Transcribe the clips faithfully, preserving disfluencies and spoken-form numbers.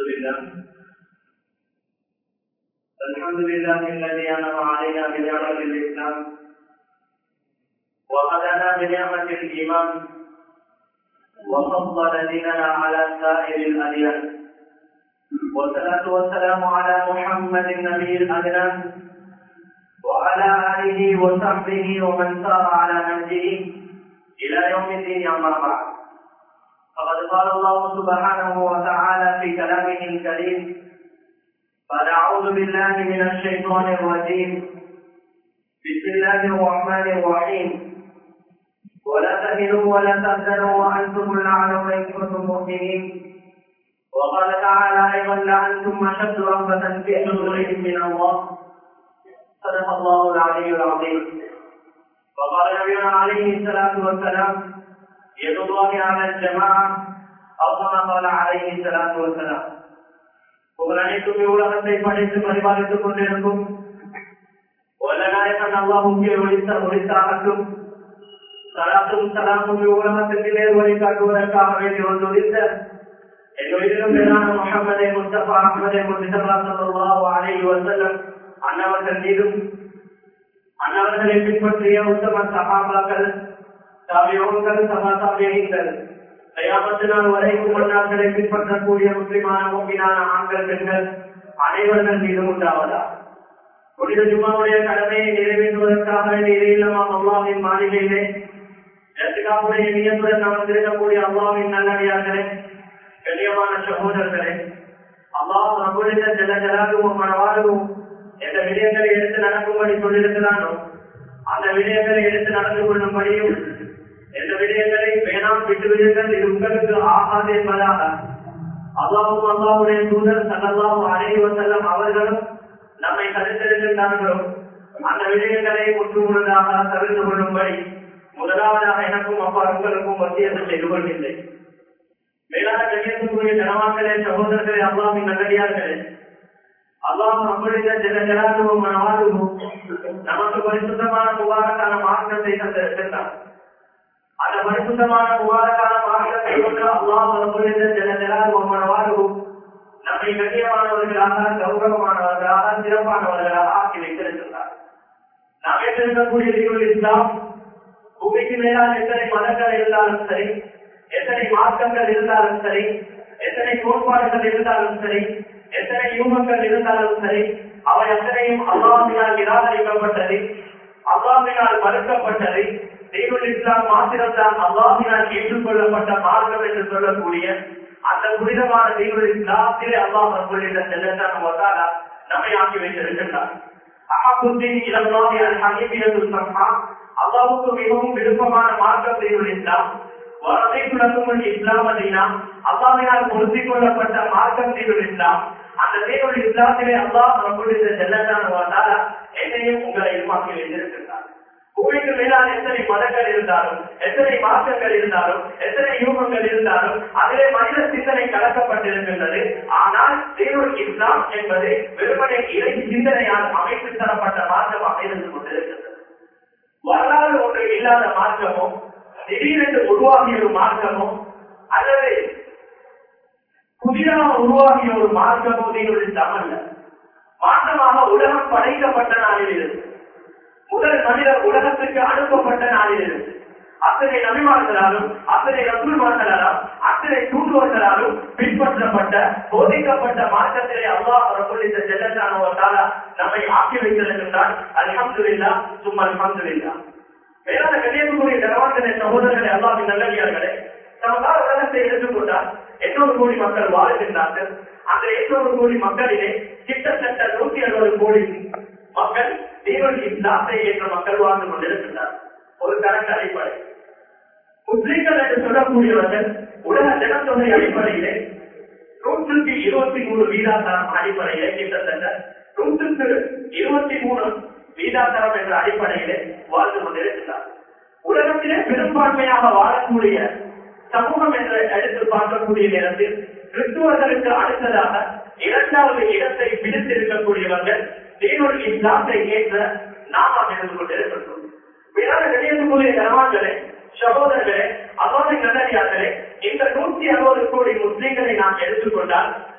لله الحمد لله الذي أنعم علينا بنعمة الإسلام وهدانا بنعمة الإيمان وفضل ديننا على سائر الأديان والصلاة والسلام على محمد النبي الأدنان وعلى آله وصحبه ومن سار على نهجه إلى يوم الدين أما بعد فقد قال الله سبحانه وتعالى في كلامه الكريم فنعوذ بالله من الشيطان الرجيم بسم الله الرحمن الرحيم ولا تهنوا ولا تحزنوا وأنتم الأعلون إن كنتم مؤمنين وقال تعالى أيضا لأنتم أشد رهبة في صدورهم من الله صدق الله العلي العظيم وقال نبينا عليه الصلاة والسلام يد الله على الجماعة أو كما قال عليه الصلاة والسلام புகழனைத்தும் இவ்வுலகத்தை படைத்து பரிபாலித்துக் கொண்டிருக்கும் வல்லநாயகன் அல்லாஹ்வுக்கே ஒளித்த ஒளித்தாகட்டும். சலாத்தும் சலாமும் இவ்வுலகத்திற்கு நேர் வழி காட்டுவதற்காக வேண்டி ஒன்றுவித்த எங்களுக்கும் மேலான முஹம்மதே முஸ்தபா அஹ்மதே முஸ்தபா ஸல்லல்லாஹு அலைஹி வஸல்லம் அன்னவர்கள் மீதும் அன்னவர்களை பின்பற்றிய உத்தம சஹாபாக்கள் தாபிஊன்கள் சபா தாபிஈன்கள் கயாமத்து நாள் வரைக்கும் மன்னார்களை பின்பற்றக்கூடிய முஸ்லிமான முஃமினான ஆண்கள் பெண்கள் அனைவர்கள் மீதும் உண்டாவதா. புனித ஜும்மாவுடைய கடமையை நிறைவேற்றுவதற்காக இறையில்லமாம் அல்லாஹ்வின் மாளிகையிலே இஹ்திகாஃபுடைய நியத்துடன் அமர்ந்திருக்கக்கூடிய அல்லாஹ்வின் நல்லடியார்களே, கண்ணியமான சகோதரர்களே, அல்லாஹ் ரப்பல் இஸ்ஸத் ஜல்ல ஜலாலுஹு மனவாலுஹு எந்த விடயங்களை எடுத்து நடக்கும்படி சொல்லியிருக்கிறானோ அந்த விடயங்களை எடுத்து நடந்து கொள்ளும்படியும் எந்த விடயங்களை வேணாம் விட்டுவிடுங்கள் இது உங்களுக்கு ஆகாது என்பதாக அல்லாஹ்வும் அல்லாஹ்வுடைய தூதர் ஸல்லல்லாஹு அலைஹி வஸல்லம் அவர்களும் நம்மை கருத்தெடுக்கின்றார்களோ அந்த விடயங்களை முற்றுமுழுதாக தவிர்த்து கொள்ளும்படி முதலாவதாக எனக்கும் அப்பா உங்களுக்கும் வசியத்தை செய்து கொள்கின்றேன். மேலான கண்ணியத்துக்குரிய கனவான்களே, சகோதரர்களே, அல்லாஹ்வின் நல்லடியார்களே, அல்லாஹ் ரப்பல் இஸ்ஸத் ஜல்ல ஜலாலுஹு மனவாலுஹு நமக்கு பரிசுத்தமான முபாரக்கான மார்க்கத்தை தந்திருக்கிறார். அந்த பரிசுத்தமான முபாரக்கான மார்க்கத்தை கொண்டு அல்லாஹ் ரப்பல் இஸ்ஸத் ஜல்ல ஜலாலுஹு மனவாலுஹு நம்மை கண்ணியமானவர்களாக, கௌரவமானவர்களாக, சிறப்பானவர்களாக ஆக்கி வைத்திருக்கிறார். நாம் ஏற்றிருக்கக்கூடிய தீனுல் இஸ்லாம் பூமிக்கு மேலான எத்தனை மதங்கள் இருந்தாலும் சரி, எத்தனை மார்க்கங்கள் இருந்தாலும் சரி, எத்தனை கோட்பாடுகள் இருந்தாலும் சரி, எத்தனை யூகங்கள் இருந்தாலும் சரி, அவை அத்தனையும் அல்லாஹ்வினால் நிராகரிக்கப்பட்டது, அல்லாஹ்வினால் மறுக்கப்பட்டது. தீனுல் இஸ்லாம் மாத்திரம்தான் அல்லாஹ்வினால் ஏற்றுக்கொள்ளப்பட்ட மார்க்கம் என்று சொல்லக்கூடிய அந்த புனிதமான தீனுல் இஸ்லாத்திலே அல்லாஹ் ரப்பல் இஸ்ஸத் ஜல்லல்லாஹு வதஆலா நம்மை ஆக்கி வைத்திருக்கிறார். அஹ்மதுதீன் இலல்லாஹி அல் ஹனீஃபியத்துல் ஸம்ஹா, அல்லாஹ்வுக்கு மிகவும் விருப்பமான மார்க்கம் தீனுல் இஸ்லாம். வரதைக்கு நடக்கும் இஸ்லாம் தீனா, அல்லாஹ்வினால் பொருத்திக் கொள்ளப்பட்ட மார்க்கம் தீனுல் இஸ்லாம். அந்த தீனுல் இஸ்லாத்திலே அல்லாஹ் ரப்பல் இஸ்ஸத் ஜல்லல்லாஹு வதஆலா என்னையும் உங்களையும் ஆக்கி வைத்திருக்கிறார். பூமிக்கு மேலான எத்தனை மதங்கள் இருந்தாலும், எத்தனை மார்க்கங்கள் இருந்தாலும், எத்தனை யூகங்கள் இருந்தாலும் அதிலே மனித சிந்தனை கலக்கப்பட்டிருக்கின்றது. ஆனால் தீனுல் இஸ்லாம் என்பது வெறுமனே இறை சிந்தனையால் அமைத்து தரப்பட்ட மார்க்கமாக இருந்து கொண்டிருக்கின்றது. வரலாறு ஒன்று இல்லாத மார்க்கமோ, திடீரென்று உருவாகிய ஒரு மார்க்கமோ, அல்லது புதிதாக உருவாகிய ஒரு மார்க்கமோ தீனுல் இஸ்லாம் அல்ல. மாற்றமாக உலகம் படைக்கப்பட்ட நாளில் இருந்து, முதல் மனிதர் உலகத்துக்கு அனுப்பப்பட்ட நாளில் இருந்து அத்தனை நபிமார்களாலும் அத்தனை ரசூல்மார்களாலும் அத்தனை தூண்டுவர்களாலும் பின்பற்றப்பட்ட போதிக்கப்பட்ட மார்க்கத்திலே அல்லாஹ் ரப்பல் இஸ்ஸத் ஜல்லல்லாஹு வதஆலா நம்மை ஆக்கி வைத்திருக்கின்றார். அல்ஹம்துலில்லாஹ் சும்ம அல்ஹம்துலில்லாஹ். மேலான கண்ணியத்துக்குரிய கனவான்களே, சகோதரர்களே, அல்லாஹ்வின் நல்லடியார்களே, சமகால உலகத்தை எடுத்துக்கொண்டால் எண்ணூறு கோடி மக்கள் வாழ்கின்றார்கள். அந்த எண்ணூறு கோடி மக்களிலே கிட்டத்தட்ட நூத்தி அறுபது கோடி மக்கள் தீனுல் இஸ்லாத்தை ஏற்ற மக்கள் வாழ்ந்து கொண்டிருக்கின்றார். ஒரு கணக்கு அடிப்படை முஸ்லிம்கள் என்று சொல்லக்கூடியவர்கள் உலக ஜனத்தொகை அடிப்படையிலே நூற்றுக்கு இருபத்தி மூணு வீதாதாரம் அடிப்படையிலே கிட்டத்தட்ட நூற்றுக்கு இருபத்தி மூணு வீதாதாரம் என்ற அடிப்படையிலே வாழ்ந்து கொண்டிருக்கிறார். உலகத்திலே பெரும்பான்மையாக வாழக்கூடிய சமூகம் என்று எடுத்து பார்க்கக்கூடிய நேரத்தில் கிறிஸ்துவர்களுக்கு அடுத்ததாக இரண்டாவது இடத்தை பிடித்திருக்கக்கூடியவர்கள் தீனுல் இஸ்லாத்தை ஏற்ற நாம இருந்து கொண்டிருக்கின்றோம். வெளியேற்றக்கூடிய கனவான்களே, சகோதரர்களே, அவ்வாறு நல்லடியார்களே, இந்த நூத்தி அறுபது கோடி முஸ்லிம்களை நாம் எடுத்துக்கொண்டால்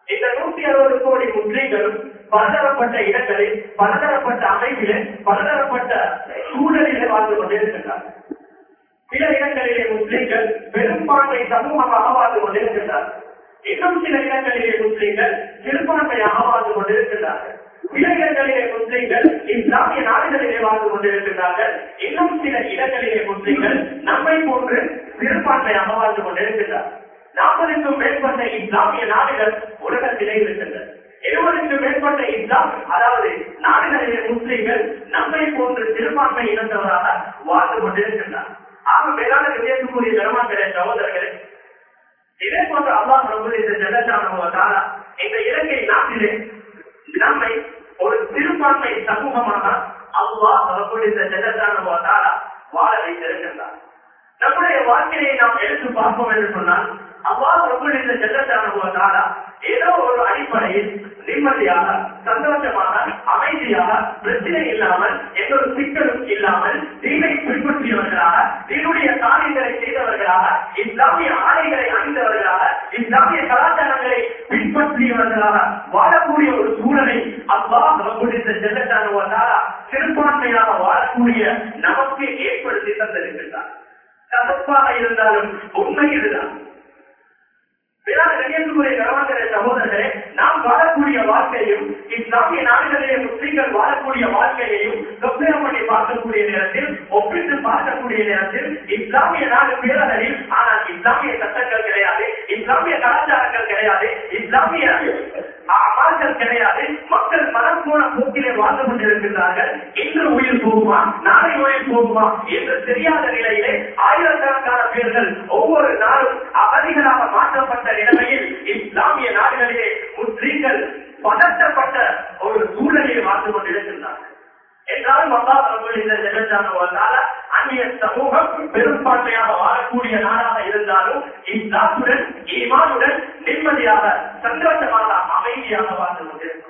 இந்த நூத்தி அறுபது கோடி முஸ்லீம்களும் பலதரப்பட்ட இடங்களில் பலதரப்பட்ட அமைப்பிலே பலதரப்பட்ட சூழலிலே வாழ்ந்து கொண்டிருக்கின்றார்கள். சில இடங்களிலே முஸ்லீம்கள் பெரும்பான்மை சமூகமாக வாழ்ந்து கொண்டிருக்கின்றார்கள். இன்னும் சில இடங்களிலே முஸ்லீம்கள் சிறுபான்மையாக வாழ்ந்து கொண்டிருக்கின்றார்கள். சில இடங்களிலே முஸ்லீம்கள் இஸ்லாமிய நாடுகளிலே வாழ்ந்து கொண்டிருக்கின்றார்கள். இன்னும் சில இடங்களிலே முஸ்லீம்கள் நம்மை போன்று சிறுபான்மையாக வாழ்ந்து கொண்டிருக்கின்றார்கள். நாற்பதுக்கும் மேற்பட்ட இஸ்லாமிய நாடுகள் உலகத்திலே இருக்கின்றன. எழுபதுக்கும் மேற்பட்ட இஸ்லாம் அதாவது நாடுகளிலே முஸ்லீம்கள் நம்மை போன்று சிறுபான்மை இழந்தவராக வாழ்ந்து கொண்டிருக்கின்றார். ஆக மேலான விஜயத்துக்குரிய பெருமாக்களே சகோதரர்களே, இதே போன்ற அல்லாஹ் ரப்பல் இஸ்ஸத் இந்த இலங்கை நாட்டிலே நம்மை ஒரு சிறுபான்மை சமூகமாக அல்லாஹ் ரப்பல் இஸ்ஸத் வாழ வைத்திருக்கின்றார். நம்முடைய வாழ்க்கையை நாம் எடுத்து பார்ப்போம் என்று சொன்னால் அல்லாஹ் ரப்பல் இஸ்ஸத் ஏதோ ஒரு அடிப்படையில் நிம்மதியாக சந்தோஷமாக அமைதியாக பிரச்சனை இல்லாமல் எந்த ஒரு சிக்கலும் இல்லாமல் தீனை பின்பற்றியவர்களாக தீனுடைய காரியங்களை செய்தவர்களாக இஸ்லாமிய ஆடைகளை அணிந்தவர்களாக இஸ்லாமிய கலாச்சாரங்களை பின்பற்றியவர்களாக வாழக்கூடிய ஒரு சூழலை அல்லாஹ் ரப்பல் இஸ்ஸத் சிறுபான்மையாக வாழக்கூடிய நமக்கு ஏற்படுத்தி தந்திருக்கின்றார். கசப்பாக இருந்தாலும் உண்மை இதுதான். சகோதரர்களே, நாம் வாழக்கூடிய வாழ்க்கையும் இஸ்லாமிய நாடுகளிலே முஸ்லீம்கள் வாழக்கூடிய வாழ்க்கையையும் கம்பேர் பண்ணி பார்க்கக்கூடிய நேரத்தில் ஒப்பிட்டு பார்க்கக்கூடிய நேரத்தில் இஸ்லாமிய நாடு பேரளவில் ஆனால் இஸ்லாமிய சட்டங்கள் கிடையாது, இஸ்லாமிய கலாச்சாரங்கள் கிடையாது, இஸ்லாமிய அமல்கள் கிடையாது. மக்கள் மனம் போன போக்கிலே வாழ்ந்து கொண்டிருக்கின்றார்கள். இன்று உயிர் போகுமா நாளை உயிர் போகுமா என்று தெரியாத நிலையிலே ஆயிரக்கணக்கான பேர்கள் ஒவ்வொரு நாளும் அகதிகளாக மாற்றப்பட்ட நிலைமையில் இஸ்லாமிய நாடுகளிலே முஸ்லீம்கள் பதற்றப்பட்ட ஒரு சூழலில் வாழ்ந்து கொண்டிருக்கின்றார்கள். என்றாலும் அல்லாஹ் ரப்பல் இஸ்ஸத் அந்நிய சமூகம் பெரும்பான்மையாக வாழக்கூடிய நாடாக இருந்தாலும் இஸ்லாத்துடன் ஈமானுடன் நிம்மதியாக சந்தோஷமாக அமைதியாக வாழ்ந்து கொண்டிருக்கிறோம்.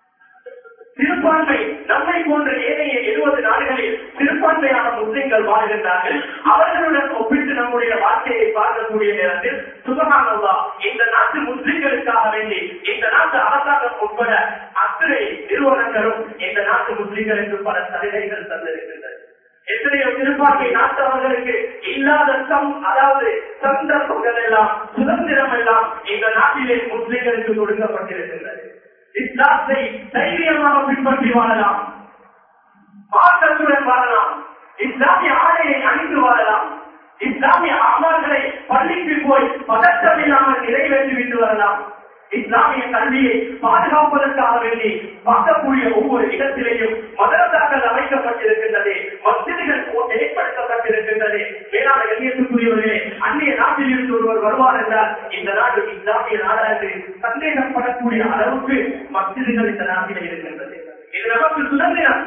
சிறுபான்மை நம்மை போன்ற ஏனைய எழுபது நாடுகளில் சிறுபான்மையான முஸ்லிம்கள் வாழ்கின்றார்கள். அவர்களுடன் ஒப்பிட்டு நம்முடைய வாழ்க்கையை பார்க்கக்கூடிய நேரத்தில் சுபஹானல்லாஹ் இந்த நாட்டு முஸ்லிம்களுக்காக வேண்டி இந்த நாட்டு அரசாங்கம் உட்பட அத்தனை நிறுவனங்களும் இந்த நாட்டு முஸ்லிம்களுக்கு பல சலுகைகள் தந்திருக்கின்றன. எத்தனையோ சிறுபான்மை நாட்டவர்களுக்கு இல்லாத சம் அதாவது சந்தர்ப்பங்கள் எல்லாம் சுதந்திரம் எல்லாம் இந்த நாட்டிலே முஸ்லிம்களுக்கு கொடுக்கப்பட்டிருக்கின்றது. இஸ்லாத்தை தைரியமாக பின்பற்றி வாழலாம், மாற்றத்துடன் வாழலாம், இஸ்லாமிய ஆடையை அணிந்து வாழலாம், இஸ்லாமிய அமல்களை பள்ளிக்கு போய் பதற்றம் இல்லாமல் நிறைவேற்றிவிட்டு வரலாம். இஸ்லாமிய கல்வியை பாதுகாப்பதற்காக வேண்டி பார்க்கக்கூடிய ஒவ்வொரு இடத்திலேயும் மதரசாக்கள் அமைக்கப்பட்டிருக்கின்றது, மஸ்ஜிதுகள் ஏற்படுத்தப்பட்டிருக்கின்றது. வேளாண் கண்ணியத்துக்குரியவர்களே, அந்நிய நாட்டில் இருந்து ஒருவர் வருவார் என்றால் இந்த நாடு இஸ்லாமிய நாடாக சந்தேகப்படக்கூடிய அளவுக்கு மஸ்ஜிதுகள் இந்த நாட்டில் இருக்கின்றது. இது நமக்கு சுதந்திரம்.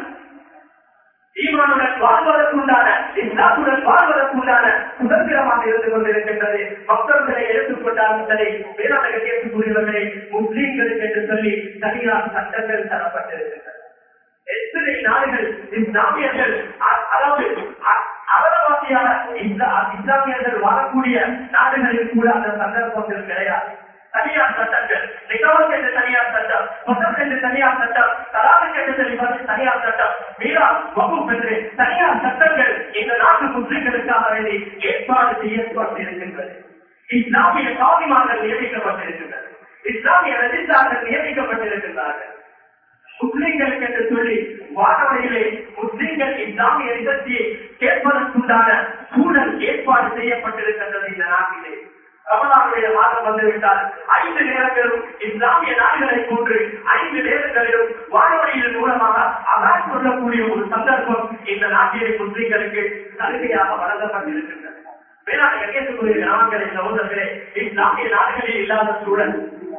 ஈமானுடன் வாழ்வதற்குண்டான இஸ்லாத்துடன் வாழ்வதற்குண்டான சுதந்திரமாக இருந்து கொண்டிருக்கின்றது. பக்தர்களை எடுத்துக்கொண்டாலும் சரி, வேளாண் கண்ணியத்துக்குரியவர்களை முஸ்லீம்களுக்கு என்று சொல்லி தனியார் சட்டங்கள் தரப்பட்டிருக்கின்றன. எத்தனை நாடுகள் இஸ்லாமியர்கள் அதாவது அவரவாசியான இஸ்லாமியர்கள் வாழக்கூடிய நாடுகளில் கூட அந்த சந்தர்ப்பங்கள் கிடையாது. தனியார் சட்டங்கள், நிகழ்வுக்கு என்று தனியார் சட்டம், மொத்தம் என்று தனியார் சட்டம், தலாவுக்கு என்று தனியார் சட்டம், மீரா வகுப்பு என்று தனியார் சட்டங்கள் இந்த நாட்டு முஸ்லிம்களுக்காக வேண்டி ஏற்பாடு செய்யப்பட்டிருக்கின்றது. இஸ்லாமிய காவிமார்கள் நியமிக்கப்பட்டிருக்கின்றனர், இஸ்லாமிய ரெஜிஸ்டார்கள் நியமிக்கப்பட்டிருக்கின்றார்கள். முஸ்லிம்களுக்கு என்று சொல்லி வானொலியிலே முஸ்லிம்கள் இஸ்லாமிய நிகழ்ச்சியை கேட்பதற்குண்டான சூழல் ஏற்பாடு செய்யப்பட்டிருக்கின்றது. இந்த நாட்டிலே ரமலானுடைய மாதம் வந்துவிட்டால் ஐந்து நேரங்களும் இஸ்லாமிய நாடுகளை போன்று ஐந்து நேரங்களிலும் வானொலியின் மூலமாக அதான் சொல்லக்கூடிய ஒரு சந்தர்ப்பம் இந்த நாட்டிலே முஸ்லிம்களுக்கு சலுகையாக வழங்கப்பட்டிருக்கின்றது. வேளாண் கண்ணியத்துக்குரிய கிராமங்களை சகோதரர்களே, இஸ்லாமிய நாடுகளில் இல்லாத சூழல்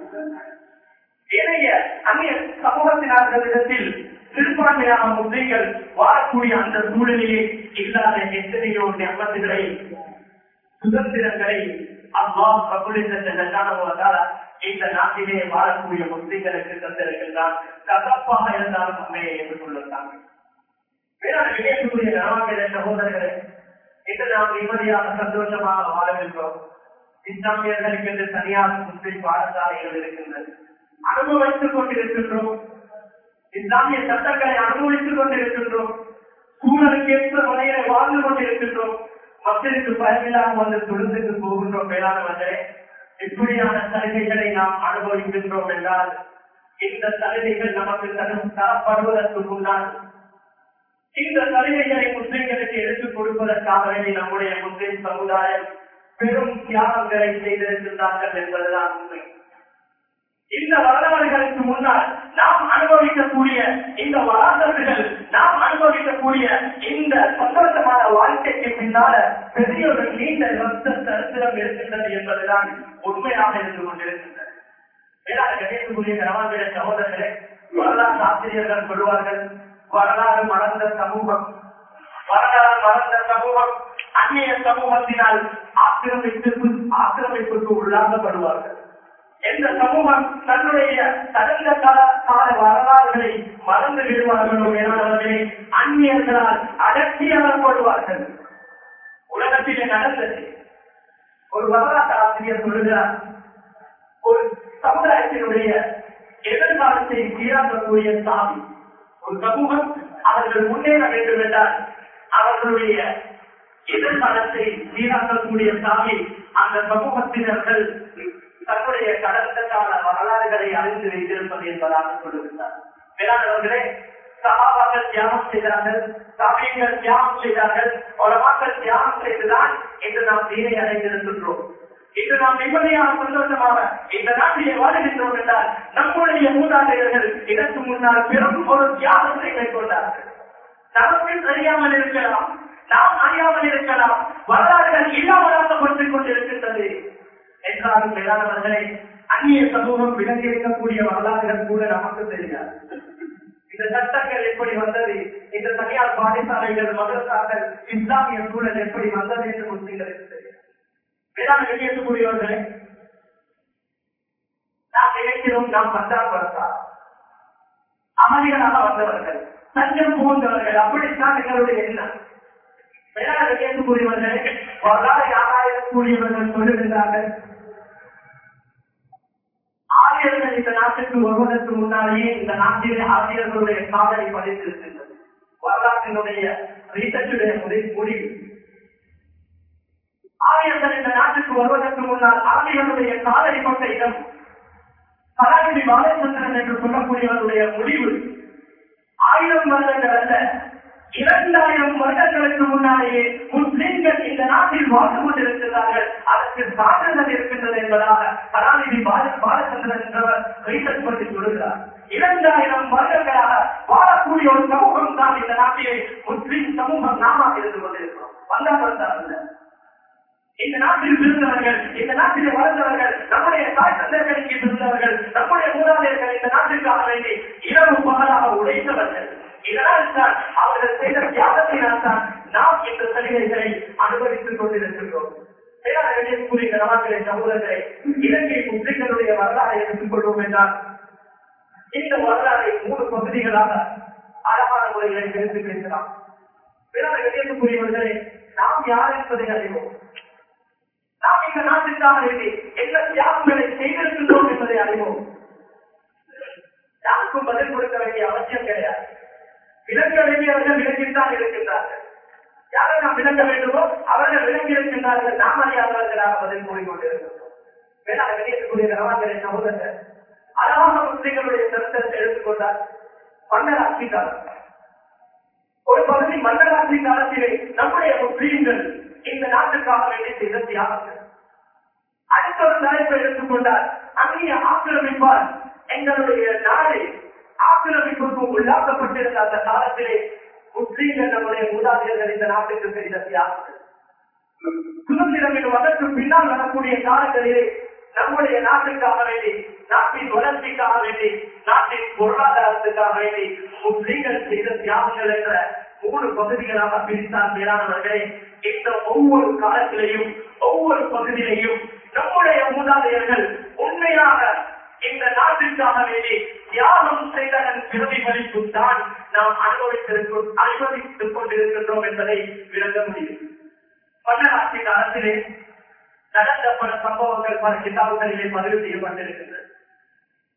ஏனைய அந்நிய சமூகத்தினர்களிடத்தில் சிறுபான்மையான முஸ்லிம்கள் வாழக்கூடிய அந்த சூழலிலே இல்லாத எத்தனையோ நியமத்துகளை சுதந்திரங்களை அல்லாஹ் ரப்பல் இஸ்ஸத் இந்த நாட்டிலே வாழக்கூடிய முஸ்லிம்களுக்கு தந்திருக்கின்றான். கசப்பாக இருந்தாலும் உண்மையை ஏற்றுக்கொள்ளுகிறாங்க. வேளாண் விளையக்கூடிய கிராமங்களே சகோதரர்களே, இன்று நாம் நிம்மதியாக சந்தோஷமாக வாழகின்றோம். இஸ்லாமியர்களுக்கு என்று தனியார் முஸ்லிம் பாடசாலைகள் இருக்கின்றது, அனுபவித்துக் கொண்டிருக்கின்றோம். இஸ்லாமிய சட்டங்களை அனுபவித்துக் கொண்டிருக்கின்றோம். சூழலுக்கு ஏற்ற முறையை வாழ்ந்து கொண்டிருக்கின்றோம். மக்களுக்கு பயமில்லாமல் வந்து தொழுந்துக்கு போகின்றோம். மேலானவர்களே, இப்படியான சலுகைகளை நாம் அனுபவிக்கின்றோம் என்றால் இந்த சலுகைகள் நமக்கு தரப்படுவதற்கு முன்னால் இந்த சலுகைகளை முஸ்லிம்களுக்கு எடுத்துக் கொடுப்பதற்காக நம்முடைய முஸ்லிம் சமுதாயம் பெரும் தியாகங்களை செய்திருக்கின்றார்கள் என்பதுதான் உண்மை. இந்த வரலாறுகளுக்கு முன்னால் நாம் அனுபவிக்கக்கூடிய இந்த வரலாறுகள், நாம் அனுபவிக்கக்கூடிய இந்த சந்தோஷமான வாழ்க்கைக்கு பின்னால பெரிய ஒரு நீண்ட ரத்த சரித்திரம் இருக்கின்றது என்பதுதான் உண்மையாக இருந்து கொண்டிருக்கின்றது. மேலாக கணேசக்கூடிய கனவான்கிற சகோதரர்களே, வரலாற்று ஆசிரியர்கள் சொல்வார்கள், வரலாறு மறந்த சமூகம் வரலாறு மறந்த சமூகம் அந்நிய சமூகத்தினால் ஆக்கிரமிப்புக்கு ஆக்கிரமிப்புக்கு உள்ளாக்கப்படுவார்கள். எந்த சமூகம் தன்னுடைய கடந்த கால கால வரலாறுகளை மறந்து விடுவார்களோ மேலானவர்களே, அந்நியர்களால் அடக்கியாளப்படுவார்கள். உலகத்திலே நடந்தது ஒரு வரலாற்று ஆசிரியர் சொல்லுகிறார், ஒரு சமுதாயத்தினுடைய எதிர்காலத்தை சீராக்கக்கூடிய சாவி. ஒரு சமூகம் அவர்கள் முன்னேற வேண்டும் என்றால் அவர்களுடைய எதிர்காலத்தை சீராக்கக்கூடிய சாவி அந்த சமூகத்தினர்கள் தன்னுடைய கடந்த கால வரலாறுகளை அறிந்து வைத்திருப்பது என்பதாக சொல்லுகிறார். வேளாண்வர்களே, சகாபாக்கள் தியாகம் செய்தார்கள், சாமியங்கள் தியாகம் செய்தார்கள், உலமாக்கள் தியாகம் செய்துதான் இன்று நாம் தீனை அடைந்திருக்கின்றோம். இன்று நாம் நிம்மதியான சந்தோஷமாக இந்த நாட்டிலே வாழ்கின்றோம் என்றால் நம்முடைய மூதாதையர்கள் இதற்கு முன்னால் பெரும் ஒரு தியாகத்தை மேற்கொண்டார்கள். நமக்கு தெரியாமல் இருக்கலாம், நாம் அறியாமல் இருக்கலாம், வரலாறுகள் இல்லாமலாக்கப்பட்டுக் கொண்டிருக்கின்றது என்றாலும் மேலானவர்களே, அந்நிய சமூகம் விளங்கி இருக்கக்கூடிய வரலாறுகள் கூட நமக்கு தெரியாது. இந்த சட்டங்கள் எப்படி வந்தது, இந்த தனியார் பாடசாலைகள், மதரசாக்கள், இஸ்லாமிய சூழல் எப்படி வந்தது என்று முஸ்லிம்களுக்கு தெரியாது. வேளாண் வெளியேற்றக்கூடியவர்களே, நாம் நினைக்கிறோம் நாம் வந்தால் வந்தா அமளிகளாக வந்தவர்கள், சஞ்சம் போன்றவர்கள், அப்படித்தான் எங்களுடைய எண்ணம். வேளாண் வெளியேற்றக்கூடியவர்களே, வரலாறு ஆராயக்கூடியவர்கள் சொல்லுகின்றார்கள், ஆசிரியர்கள் இந்த நாட்டுக்கு வருவதற்கு முன்னாலேயே இந்த நாட்டிலே ஆசிரியர்களுடைய சாதனை பதித்திருக்கின்றது. வரலாற்றினுடைய ரீசர்ச்சுடைய முடிவு, ஆரியர்கள் இந்த நாட்டுக்கு வருவதற்கு முன்னால் ஆரியர்களுடைய சாதனை கொண்ட இடம் கலாநிதி பாலச்சந்திரன் என்று சொல்லக்கூடியவருடைய முடிவு ஆயிரம் வருடங்கள் அல்ல, இரண்டாயிரம் வருடங்களுக்கு முன்னாலேயே முஸ்லிம்கள் இந்த நாட்டில் வாழ்ந்து கொண்டிருக்கிறார்கள், அதற்கு சான்றிதழ் இருக்கின்றது என்பதாக கலாநிதி பாலச்சந்திரன் என்றவர் ரீசர்ச் பண்ணி சொல்கிறார். இரண்டாயிரம் வருடங்களாக வாழக்கூடிய ஒரு சமூகம் தான் இந்த நாட்டிலே முஸ்லிம் சமூகம் நாம இருந்து கொண்டிருக்கிறோம். வந்தாமல் இந்த நாட்டில் பிறந்தவர்கள், இந்த நாட்டிலே வளர்ந்தவர்கள், நம்முடைய தாய் தந்தைகளுக்கு பிறந்தவர்கள், நம்முடைய மூதாதையர்கள் இந்த நாட்டிற்காக வேண்டி இரவு பகலாக உழைத்தவர்கள். இதனால் தான் அவர்கள் செய்த தியாகத்தினால் தான் நாம் இந்த சலுகைகளை அனுபவித்துக் கொண்டிருக்கின்றோம். கூறிய நவாக்களை சகோதரர்களை, இலங்கை முஸ்லிம்களுடைய வரலாறை எடுத்துக் கொள்வோம் என்றால் இந்த வரலாறை மூணு பகுதிகளாக அழகான முறைகளை எடுத்து பேசலாம். கூறியவர்களே, நாம் யார் என்பதை அறிவோம். நாம் இந்த நாட்டிற்காக வேண்டி என்ன தியாகங்களை செய்திருக்கின்றோம் என்பதை அறிவோம். யாருக்கும் பதில் கொடுக்க வேண்டிய அவசியம் கிடையாது. விளங்க வேண்டியவர்கள் விளங்கித்தான் இருக்கின்றார்கள். யாரை நாம் விளங்க வேண்டுமோ அவர்கள் விளங்கி இருக்கின்றார்கள். நாம் அறியாதவர்களாக பதில் கூறிக்கொண்டிருக்கின்றோம். வேளாண் வெளியேற்றக்கூடிய நவாக்களை சகோதரர்கள் அழகான முஸ்லிம்களுடைய சரித்திரத்தை எடுத்துக்கொண்டார். மன்னராட்சி காலம், ஒரு பகுதி மன்னராட்சி காலத்திலே நம்முடைய முஸ்லிம்கள் இந்த நாட்டுக்காக வேண்டி செய்த தியாகங்கள். அடுத்த ஒரு தலைப்பை எடுத்துக்கொண்டால் அந்நிய ஆக்கிரமிப்பால் எங்களுடைய நாடு ஆக்கிரமிப்புக்கு உள்ளாக்கப்பட்டிருந்த அந்த காலத்திலே முஸ்லீம்கள் நம்முடைய மூதாதையர்கள் இந்த நாட்டுக்கு செய்த தியாகங்கள். சுதந்திரம் என்பதற்கு பின்னால் வரக்கூடிய காலங்களிலே நம்முடைய நாட்டுக்காக வேண்டி, நாட்டின் வளர்ச்சிக்காக வேண்டி, நாட்டின் பொருளாதாரத்துக்காக வேண்டி முஸ்லீம்கள் செய்த தியாகங்கள் என்ற மூணு பகுதிகளாக பிரித்தார். மேலானவர்களே, இந்த ஒவ்வொரு காலத்திலையும் ஒவ்வொரு பகுதியிலையும் நம்முடைய மூதாதையர்கள் உண்மையாக இந்த நாட்டிற்காக வேண்டி தியாகம் செய்ததன் பிரதிபலிப்பு தான் நாம் அனுபவித்திருக்கும் அனுபவித்துக் கொண்டிருக்கின்றோம் என்பதை விளங்க முடியும். மன்னராட்சி காலத்திலே நடந்த பல சம்பவங்கள் பல கிதாபுகளிலே பதிவு செய்யப்பட்டிருக்கின்றன.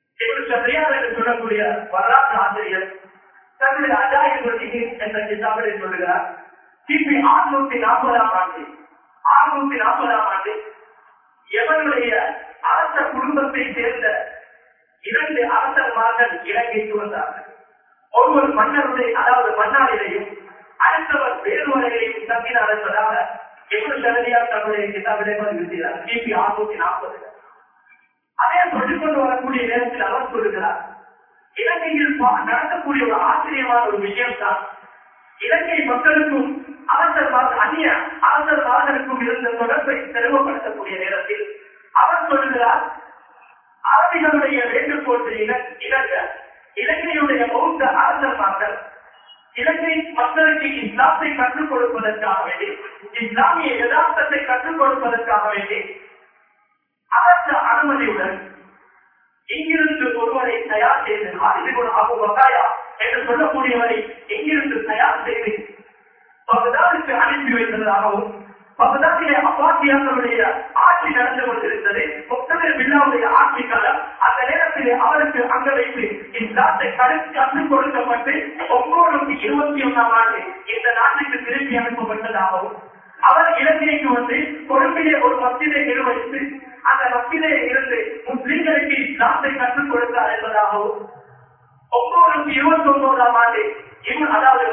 ஷஹ்ரியார் என்று சொல்லக்கூடிய வரலாற்று ஆசிரியர் தன்னுடைய அஜாயிபுல் என்ற கிதாபிலே சொல்லுகிறார், கிபி அறுநூத்தி நாற்பதாம் ஆண்டு அறுநூத்தி நாற்பதாம் ஆண்டு எவனுடைய அரச குடும்பத்தை சேர்ந்த இரண்டு அரசர்மார்கள் இலங்கைக்கு வந்தார்கள். ஒருவர் மன்னருடைய அதாவது மன்னாரிலையும் அடுத்தவர் வேறுவரையிலையும் தங்கினார் என்பதாக எவ்வளவு ஷஹ்ரியார் தன்னுடைய கிதாபிலே பதிவிடுகிறார். கிபி அறுநூத்தி நாற்பது அதே சொல்லிக் கொண்டு வரக்கூடிய நேரத்தில் அவர் சொல்லுகிறார், இலங்கையில் நடக்கக்கூடிய ஒரு ஆச்சரியமான ஒரு விஷயம் தான் இலங்கை மக்களுக்கும் அரசர் அந்நிய அரசர்களுக்கும் இருந்த தொடர்பை தெளிவுபடுத்தக்கூடிய நேரத்தில் அவர் சொல்லுகிறார், அரபிகளுடைய வேண்டுகோள் இணங்க இலங்கையுடைய பௌத்த அரசர்கள் இலங்கை மக்களுக்கு இஸ்லாத்தை கற்றுக் கொடுப்பதற்காக வேண்டி இஸ்லாமிய யதார்த்தத்தை கற்றுக் கொடுப்பதற்காக வேண்டி அரச அனுமதியுடன் இங்கிருந்து ஒருவரை தயார் செய்து அபு வகாயா என்று சொல்லக்கூடியவரை இங்கிருந்து தயார் செய்து பகதாதுக்கு அனுப்பி வைத்ததாகவும் பகதாதிலே அப்பாசியாக்களுடைய ஆட்சி நடந்து கொண்டிருந்தது. முக்தர் பில்லாவுடைய ஆட்சி காலம் அந்த நேரத்தில் அவருக்கு அங்க வைத்து இஸ்லாத்தை கற்றுக் கொடுக்கப்பட்டு ஒன்பது இருபத்தி ஒன்னாம் ஆண்டு இந்த நாட்டுக்கு திருப்பி அனுப்பப்பட்டதாகவும் அவர் இலங்கைக்கு வந்து கொழும்பிலே ஒரு மஸ்ஜிதை நிர்வகித்து அந்த மஸ்ஜிலே இருந்து முஸ்லிம்களுக்கு இஸ்லாத்தை கற்றுக் கொடுத்தார் என்பதாகவும் ஒன்பது இருபத்தி ஒன்பதாம் ஆண்டு அதாவது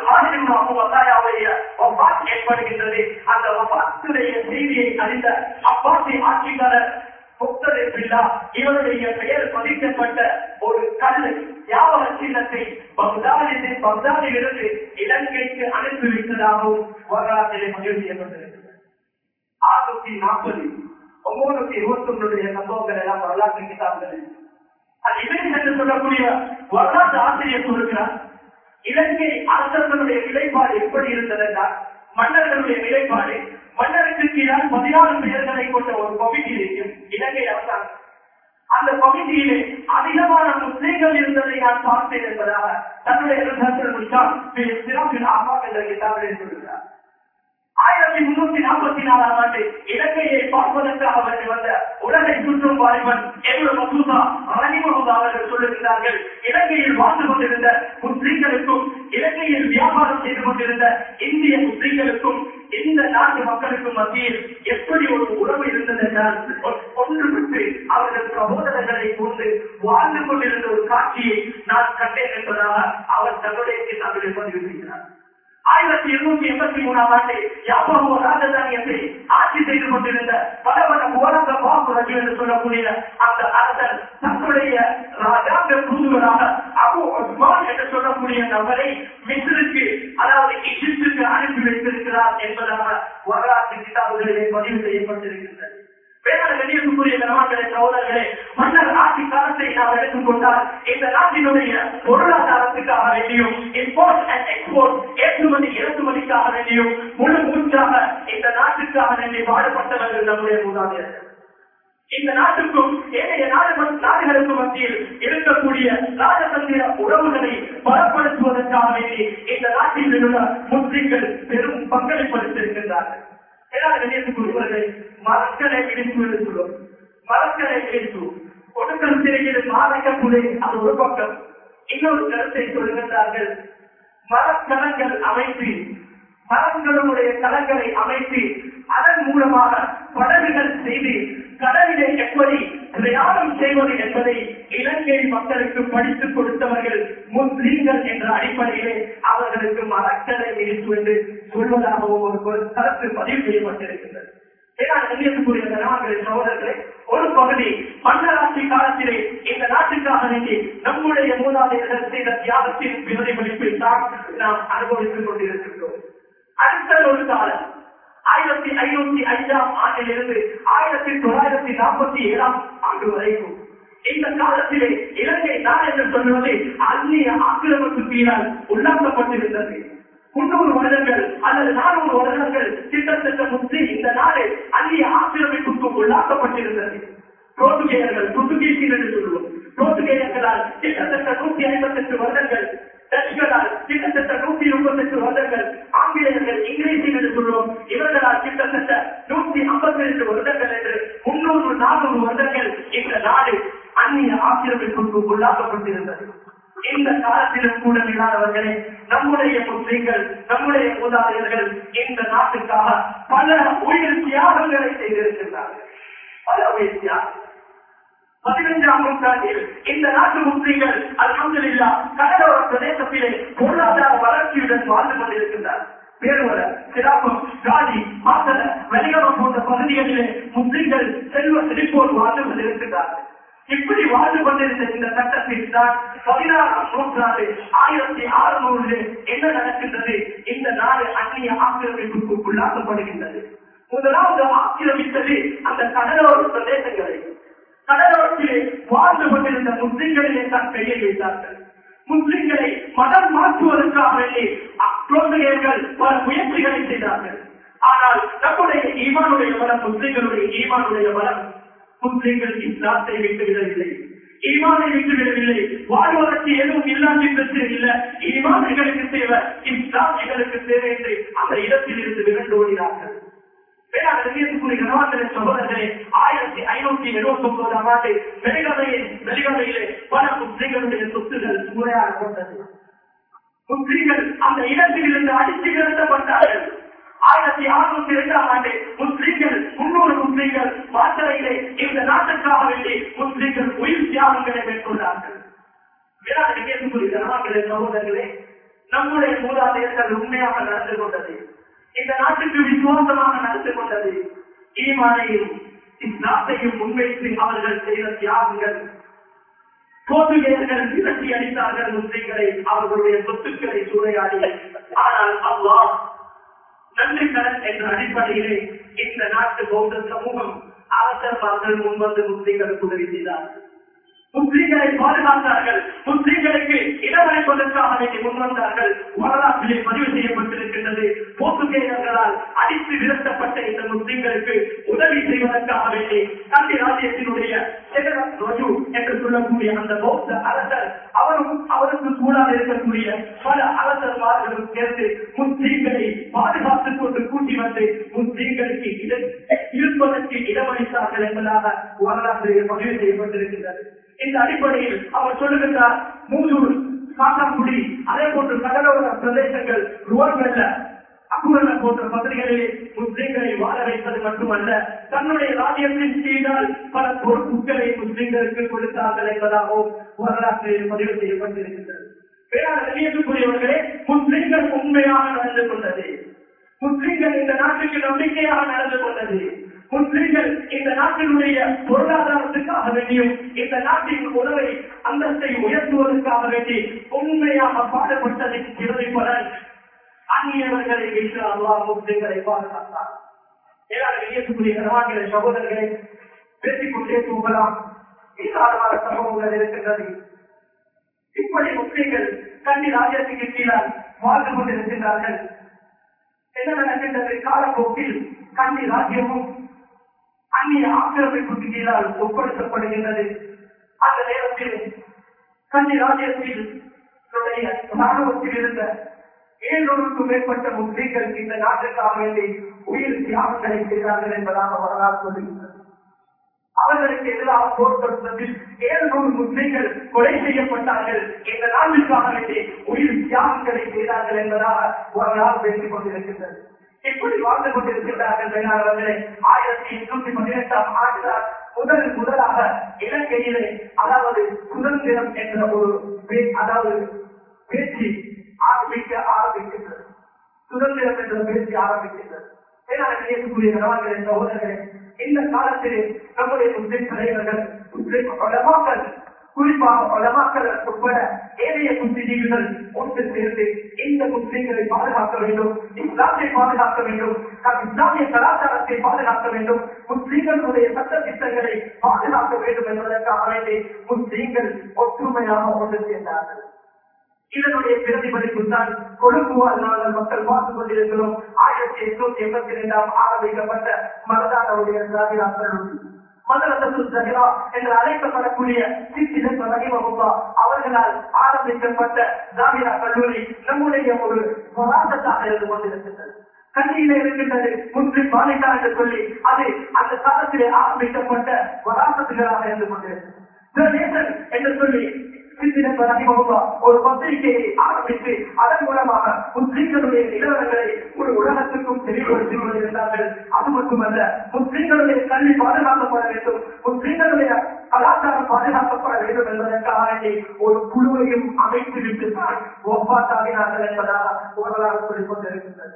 ஏற்படுகின்றது. அந்த வபாத்துடைய செய்தியை அறிந்த அப்பாசி ஆட்சியாளர் முக்தர் பில்லா இவருடைய பெயர் பதிக்கப்பட்ட ஒரு கல்லை யாவர சின்னத்தை பக்தாதில் பக்தாதிலிருந்து இலங்கைக்கு அனுப்பி வைத்ததாகவும் வரலாற்றிலே பதிவு செய்யப்பட்டிருக்கிறது. ஆயிரத்தி நாற்பது ஒன்பது இருபத்தி ஒன்றுடைய சம்பவங்கள் எல்லாம் வரலாற்று கிதாபுகள். அது இவன் என்று சொல்லக்கூடிய வரலாற்று ஆசிரியர் சொல்கிறார், இலங்கை அரசர்களுடைய நிலைப்பாடு எப்படி இருந்ததென்றால் மன்னர்களுடைய நிலைப்பாடு மன்னருக்கு கீழால் பதினாறு பெயர்களை கொண்ட ஒரு கமிட்டி இருக்கும் இலங்கை அரசாங்கம். அந்த கமிட்டியிலே அதிகமான முஸ்லிம்கள் இருந்ததை நான் பார்த்தேன் என்பதாக தன்னுடைய சிறப்பின் ஆமா என்ற கிதாபிலே சொல்கிறார். ஆயிரத்தி முன்னூத்தி நாற்பத்தி நாலாம் ஆண்டு இலங்கையை பார்ப்பதற்காக வந்த உலகை சுற்றும் வாலிபன் எவ்வளவு மசூதா ரஹிமஹுல்லாஹ் அவர்கள் சொல்லுகிறார்கள், இலங்கையில் வாழ்ந்து கொண்டிருந்த முஸ்லிம்களுக்கும் இலங்கையில் வியாபாரம் செய்து கொண்டிருந்த இந்திய முஸ்லிம்களுக்கும் இந்த நாட்டு மக்களுக்கும் மத்தியில் எப்படி ஒரு உறவு இருந்தது என்றால் ஒன்றுபட்டு அவர்கள் சகோதரர்களை கொண்டு வாழ்ந்து கொண்டிருந்த ஒரு காட்சியை நான் கண்டேன் என்பதாக அவர் தன்னுடைய கிதாபிலே பதிவு செய்கிறார். ஆயிரத்தி இருநூத்தி எண்பத்தி மூணாம் ஆண்டு யாபோ ராஜதானியத்தை ஆட்சி செய்து கொண்டிருந்த பல பல ஓரங்க பாபுரஜி என்று சொல்லக்கூடிய அந்த அரசர் தன்னுடைய ராஜாங்க தூதுவராக அபு உஸ்மான் என்று சொல்லக்கூடிய நபரை மிஸ்ருக்கு அதாவது ஈஜிப்துக்கு அனுப்பி வைத்திருக்கிறார் என்பதாக வரலாற்று கிதாபுகளிலே பதிவு செய்யப்பட்டிருக்கின்றது. வேளாண்மைக்குரிய கணவான்களே சகோதரர்களே, மன்னர் ஆட்சி காலத்தை நாம் எடுத்துக் கொண்டால் இந்த நாட்டினுடைய பொருளாதாரத்துக்காக வேண்டியும் இம்போர்ட் அண்ட் எக்ஸ்போர்ட் ஏற்றுமதி இறக்குமதிக்காக வேண்டியும் முழு மூச்சாக இந்த நாட்டுக்காக வேண்டி பாடுபட்டவர்கள் நம்முடைய மூதாதையர்கள். இந்த நாட்டுக்கும் ஏனைய நாடுகளுக்கும் மத்தியில் இருக்கக்கூடிய ராஜதந்திர உறவுகளை பலப்படுத்துவதற்காக வேண்டி இந்த நாட்டில் உள்ள முஸ்லிம்கள் பெரும் பங்களிப்படுத்தியிருக்கின்றார்கள். மரக்கரை இடிப்பு என்று சொல்லும் மரக்கரை இடிப்பு கொடுக்கல் திரையில் மாறக்கப்புலே அது ஒரு பக்கம். இன்னொரு கருத்தை சொல்கின்றார்கள், மரக்கலங்கள் அமைத்து மரங்களுடைய கலங்களை அமைத்து அதன் மூலமாக படகுகள் செய்து கடலிலே எப்படி பிரயாணம் செய்வது என்பதை இலங்கை மக்களுக்கு படித்துக் கொடுத்தவர்கள் முஸ்லிம்கள் என்ற அடிப்படையிலே அவர்களுக்கு மரக்கரை இடிப்பு என்று சொல்வதாகவும் ஒரு கருத்து பதிவு செய்யப்பட்டிருக்கின்றது. சகோதரர்களே, ஒரு பகுதி மன்னராட்சி காலத்திலே இந்த நாட்டுக்காக வேண்டி நம்முடைய மூதாதையர்கள் செய்த தியாகத்தின் பிரதிபலிப்பை தான் நாம் அனுபவித்துக் கொண்டிருக்கின்றோம். அடுத்த ஒரு காலம் ஆயிரத்தி ஐநூத்தி ஐந்தாம் ஆண்டிலிருந்து ஆயிரத்தி தொள்ளாயிரத்தி நாற்பத்தி ஏழாம் ஆண்டு வரைக்கும் இந்த காலத்திலே இலங்கை நாடு என்று சொல்வது அந்நிய ஆக்கிரமிப்புகளால் உள்ளாக்கப்பட்டிருந்தது. முன்னூறு வருடங்கள் அல்லது நானூறு வருடங்கள் கிட்டத்தட்ட முஸ்லிம் இந்த நாடு அந்நிய ஆக்கிரமிப்புக்கு உள்ளாக்கப்பட்டிருந்தது. போர்த்துகேயர்கள் புர்த்துகீசியர் என்று சொல்லுவோம். போர்த்துகேயர்களால் கிட்டத்தட்ட நூத்தி ஐம்பத்தி எட்டு வருடங்கள், டச்சுகளால் கிட்டத்தட்ட நூத்தி முப்பத்தி எட்டு வருடங்கள், ஆங்கிலேயர்கள் இங்கிலீஷில் என்று சொல்லுவோம். இவர்களால் கிட்டத்தட்ட நூத்தி ஐம்பத்தி ரெண்டு வருடங்கள் என்று முன்னூறு நானூறு வருடங்கள் இந்த நாடு அந்நிய ஆக்கிரமிப்புக்கு பாதிப்புக்கு உள்ளாக்கப்பட்டிருந்தது. இந்த காலத்திலும் கூட இல்லாதவர்களே, நம்முடைய முஸ்லிம்கள், நம்முடைய மூதாதையர்கள் இந்த நாட்டுக்காக பல உயிர் தியாகங்களை செய்திருக்கின்றார்கள். பல உயிர் தியாகம். பதினைஞ்சாம் நூற்றாண்டில் இந்த நாட்டு முஸ்லிம்கள் அல்ஹம்துலில்லாஹ் கடலோர பிரதேசத்திலே பொருளாதார வளர்ச்சியுடன் வாழ்ந்து கொண்டிருக்கின்றார். பேருவர, சிராபம், காதி, மாசல, வெளிகரம் போன்ற பகுதிகளிலே முஸ்லிம்கள் செல்வ செழிப்போடு வாழ்ந்து கொண்டிருக்கின்றார்கள். இப்படி வாழ்ந்து கொண்டிருந்த இந்த சட்டத்தில் தான் பதினாறாம் நூற்றாண்டு ஆயிரத்தி அறுநூறு என்ன நடக்கின்றது? இந்த நாடு அந்நிய ஆக்கிரமிப்புக்கு உள்ளாக்கப்படுகின்றது. முதலாவது ஆக்கிரமித்தது அந்த கடலோர பிரதேசங்களை. கடலோரத்திலே வாழ்ந்து கொண்டிருந்த முஸ்லிம்களிலே தான் கையை வைத்தார்கள். முஸ்லிம்களை மதம் மாற்றுவதற்காக வேண்டி குழந்தைகள் பல முயற்சிகளை செய்தார்கள். ஆனால் நம்முடைய ஈமானுடைய பலம், முஸ்லிம்களுடைய ஈமானுடைய பலம், முஸ்லிம்கள் இஸ்லாத்தை விட்டுவிடவில்லை, ஈமானை விட்டுவிடவில்லை. வாழ்வதற்கு எதுவும் இல்லாத பிரச்சனை இல்லை, ஈமான் எங்களுக்கு தேவை, இஸ்லாம் எங்களுக்கு தேவை என்று அந்த இடத்தில் இருந்து விரண்டு ஓடினார்கள். சகோதரர்களே, ஆயிரத்தி ஐநூத்தி எழுபத்தி ஒன்பதாம் ஆண்டு வெளிகமையில் வெளிகமையிலே பல முஸ்லிம்களுடைய சொத்துகள் சூறையாடப்பட்டது. முஸ்லிம்கள் அந்த இடத்தில் இருந்து அடித்து விரட்டப்பட்டார்கள். ஆயிரத்தி அறுநூத்தி இரண்டாம் ஆண்டு முஸ்லிம்கள் முன்னூறு முஸ்லிம்கள் மாத்திரையிலே இந்த நாட்டுக்காக வேண்டி முஸ்லிம்கள் உயிர் தியாகங்களை மேற்கொண்டார்கள். சகோதரர்களே, நம்முடைய மூதாதையர்கள் உண்மையாக நடந்து கொண்டது, இந்த நாட்டுக்கு விசுவாசமாக நடந்து கொண்டது, ஈமானையும் இஸ்லாத்தையும் முன்வைத்து அவர்கள் செய்த தியாகங்கள். போர்த்துகேயர்கள் விரட்டி அடித்தார்கள் முஸ்லிம்களை, அவர்களுடைய சொத்துக்களை சூறையாடி. ஆனால் அல்லாஹ் நன்றி கடன் என்ற அடிப்படையிலே இந்த நாட்டு பௌத்த சமூகம் அரசர்கள் முன்வந்து முஸ்லிம்களுக்கு உதவி செய்தார்கள். முஸ்லிம்களை பாதுகாத்தார்கள். முஸ்லிம்களுக்கு இடமளிப்பதற்காக வேண்டி முன்வந்தார்கள். வரலாற்றிலே பதிவு செய்யப்பட்டிருக்கின்றது. போர்த்துகேயர்களால் அடித்து விரட்டப்பட்ட இந்த முஸ்லிம்களுக்கு உதவி செய்வதற்காக வேண்டி கண்டி ராஜ்யத்தினுடைய என்று சொல்லக்கூடிய அந்த பௌத்த அரசர் அவரும் அவருக்கு கூடாக இருக்கக்கூடிய பல அரசர்மார்களும் சேர்ந்து முஸ்லிம்களை பாதுகாத்துக் கொண்டு கூட்டி வந்து முஸ்லிம்களுக்கு இருப்பதற்கு இடமளித்தார்கள் என்பதாக வரலாற்றிலே பதிவு செய்யப்பட்டிருக்கின்றது. இந்த அடிப்படையில் அவர் சொல்லுகின்றார், மூதூர், காத்தாங்குடி, அதே போன்று கடலோர பிரதேசங்கள், ருவன்வெல்ல, அக்குரல போன்ற பகுதிகளிலே முஸ்லிம்களை வாழ வைப்பது மட்டுமல்ல, தன்னுடைய ராஜ்யத்தின் கீழால் பல பொறுப்புகளை முஸ்லிம்களுக்கு கொடுத்தார்கள் என்பதாகவும் வரலாற்றில் பதிவு செய்யப்பட்டிருக்கின்றது. பேராளர்களே, முஸ்லிம்கள் உண்மையாக நடந்து கொண்டது, முஸ்லிம்கள் இந்த நாட்டுக்கு நம்பிக்கையாக நடந்து கொண்டது, முஸ்லிம்கள் இந்த நாட்டினுடைய பொருளாதாரத்துக்காக வேண்டியும் இந்த நாட்டின் உணவை அந்தஸ்தை உயர்த்துவதற்காக வேண்டி உண்மையாக பாடுபட்டதின் இறுதி பலன் அந்நியவர்களை வைத்து அல்லாஹ் முஸ்லிம்களை பாதுகாத்தார். ஏழாவது சகோதரர்களை பேசிக்கொண்டே போகலாம். ஏராளமான சம்பவங்கள் இருக்கின்றது. இப்படி முஸ்லிம்கள் கண்டி ராஜ்யத்துக்கு கீழால் வாழ்ந்து கொண்டிருக்கின்றார்கள். என்ன நடக்கின்றது? காலப்போக்கில் கண்டி ராஜ்யமும் அந்நிய ஆக்கிரமிப்புக்கு கீழால் ஒப்படைக்கப்படுகின்றது. அந்த நேரத்தில் கண்டி ராஜ்யத்தில் ராணுவத்தில் இருந்த ஏழூருக்கும் மேற்பட்ட முஸ்லிம்கள் இந்த நாட்டுக்காக வேண்டி உயிர் தியாகங்களை செய்தார்கள் என்பதாக வரலாறு சொல்லுகின்றது. அவர்களுக்கு எதிராக போர் தொடுத்ததில் ஏழுநூறு முஸ்லிம்கள் கொலை செய்யப்பட்டார்கள். இந்த நாட்டுக்காக வேண்டி உயிர் தியாகங்களை செய்தார்கள் என்பதாக வரலாறு பேசிக் கொண்டிருக்கின்றது. இப்படி வாழ்ந்து கொண்டிருக்கின்றார்கள். வேளாண்மையிலே ஆயிரத்தி எண்ணூத்தி பதினெட்டாம் ஆண்டுதான் முதல் முதலாக இலங்கையிலே அதாவது சுதந்திரம் என்ற ஒரு அதாவது பேச்சு ஆரம்பிக்க ஆரம்பிக்கின்றது. சுதந்திரம் என்ற பேச்சு ஆரம்பிக்கின்றது. சகோதரர்களே, இந்த காலத்திலே நம்முடைய முஸ்லிம் தலைவர்கள், முஸ்லிம் உலமாக்கள், குறிப்பாக உலமாக்கள் உட்பட ஏனைய முஸ்லிம்கள் ஒன்று சேர்ந்து இந்த முஸ்லிம்களை பாதுகாக்க வேண்டும், இஸ்லாத்தை பாதுகாக்க வேண்டும், இஸ்லாமிய கலாச்சாரத்தை பாதுகாக்க வேண்டும், முஸ்லிம்களுடைய சட்ட திட்டங்களை பாதுகாக்க வேண்டும் என்பதற்காக வேண்டி முஸ்லிம்கள் ஒற்றுமையாக ஒன்று சேர்ந்தார்கள். இதனுடைய பிரதிபலிப்பு தான் கொழும்புவார் நாங்கள் மக்கள் பார்த்து கொண்டிருக்கிறோம். ஆயிரத்தி எட்நூத்தி எண்பத்தி இரண்டாம் ஆரம்பிக்கப்பட்ட மலதானுடைய திராவிட கல்லூரி மதரசு ஜஹிரா என்று அழைக்கப்படக்கூடிய அவர்களால் ஆரம்பிக்கப்பட்ட திராவிட கல்லூரி நம்முடைய ஒரு வராசத்தாக இருந்து கொண்டிருக்கின்றது. கண்டியில இருக்கின்றது முஸ்லிம் பாலிகா என்று சொல்லி அது அந்த காலத்திலே ஆரம்பிக்கப்பட்ட வராசத்துகளாக இருந்து கொண்டிருக்கிறது. என்று சொல்லி ஒரு பத்திரிகையை ஆரம்பித்து அதன் மூலமாக முஸ்லிம்களுடைய நிலவரங்களை ஒரு உலகத்துக்கும் தெளிவுபடுத்தி கொண்டிருந்தார்கள். அது மட்டுமல்ல, முஸ்லிம்களுடைய கல்வி பாதுகாக்கப்பட வேண்டும், முஸ்லிம்களுடைய கலாச்சாரம் பாதுகாக்கப்பட வேண்டும் என்பதற்காக ஒரு குழுவையும் அமைத்து விட்டு தான் ஒப்பாத்தாகினார்கள் என்பதாக ஓரளவு சொல்லிக் கொண்டிருக்கின்றது.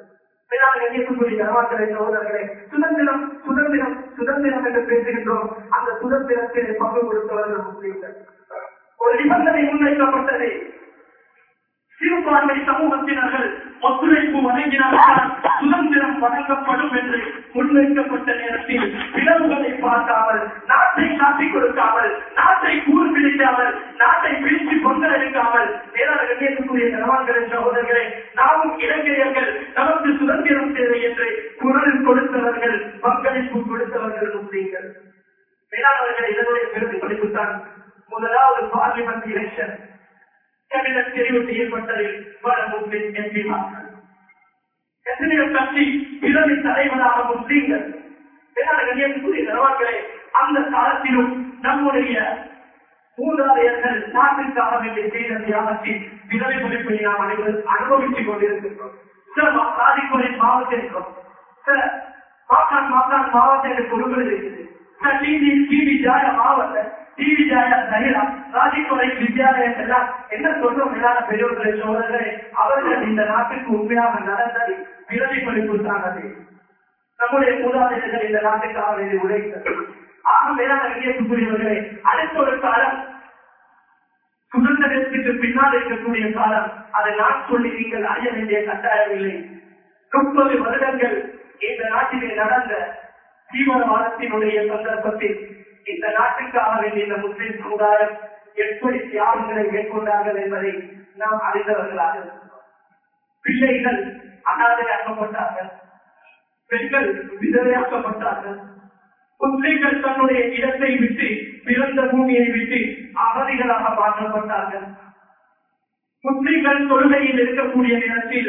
சுதந்திரம் சுதந்திரம் சுதந்திரம் என்று பேசுகின்றோம். அந்த சுதந்திரத்தில் பங்கு கொடுத்தவர்கள் முஸ்லிம்கள். ஒரு நிபந்தனை முன்வைக்கப்பட்டது. சிறுபான்மை சமூகத்தினர்கள் ஒத்துழைப்பு வழங்கினால்தான் சுதந்திரம் வழங்கப்படும் என்று முன்வைக்கப்பட்ட நேரத்தில் பிளவுகளை பார்க்காமல், நாட்டை காட்டிக் கொடுக்காமல், நாட்டை கூறு பிடிக்காமல், நாட்டை பிரித்து கொண்டெடுக்காமல் வேளாண்மைக்குரிய கணவான்களின் சகோதரர்களை நாமும் இலங்கையர்கள் நமக்கு சுதந்திரம் தேவை என்று குரல் கொடுத்தவர்கள், பங்களிப்பு கொடுத்தவர்கள் முஸ்லீம்கள். வேளாண்வர்கள் இதனுடைய பிரதிபலிப்புத்தான் முதலாவது பார்லிமெண்ட் எலெக்ஷன் கேபினட் தெரிவு செய்யப்பட்டதில் பல முஸ்லிம் எம்பிமார்கள், எத்தனையோ கட்சி பிறவி தலைவராக முஸ்லீம்கள். வேளாண்மைக்குரிய கணவான்களே, அந்த காலத்திலும் நம்முடைய மூதாதையர்கள் நாட்டிற்காக வேண்டிய செய்த தியாகத்தில் பிறவி குறிப்பை நாம் அனைவரும் அனுபவித்துக் கொண்டிருக்கின்றோம். சில ராஜிக்கோரின் மாவட்டம் இருக்கும், சில மாக்கான் மாக்கான் மாவட்ட பொருட்கள் இருக்குது, டிவி ஜாய மாவட்ட டிவி ஜாய தனிரா ராஜிக்கோரை வித்யாலயம் எல்லாம் என்ன சொல்றோம் மேலான பெரியவர்களை சோதரர்களே, அவர்கள் இந்த நாட்டுக்கு உண்மையாக நடந்தது பிறவி குறிப்பு தானது. நம்முடைய மூதாதையர்கள் இந்த நாட்டுக்காக வேண்டி உழைத்தது. ஆக மேலான விஜயத்துக்குரியவர்களே, அடுத்த ஒரு காலம் சுதந்திரத்திற்கு பின்னால் இருக்கக்கூடிய காலம், அதை நான் சொல்லி நீங்கள் அறிய வேண்டிய கட்டாயம் இல்லை. முப்பது வருடங்கள் இந்த நாட்டிலே நடந்த தீவிரவாதத்தினுடைய சந்தர்ப்பத்தில் இந்த நாட்டுக்காக வேண்டிய இந்த முஸ்லிம் சமுதாயம் எப்படி தியாகங்களை மேற்கொண்டார்கள் என்பதை நாம் அறிந்தவர்களாக இருக்கிறோம். பிள்ளைகள் அனாதையாக்கப்பட்டார்கள், பெண்கள் விதவையாக்கப்பட்டார்கள், முஸ்லிம்கள் தன்னுடைய இடத்தை விட்டு, பிறந்த பூமியை விட்டு அகதிகளாக மாற்றப்பட்டார்கள். முஸ்லிம்கள் தொழுகையில் இருக்கக்கூடிய நேரத்தில்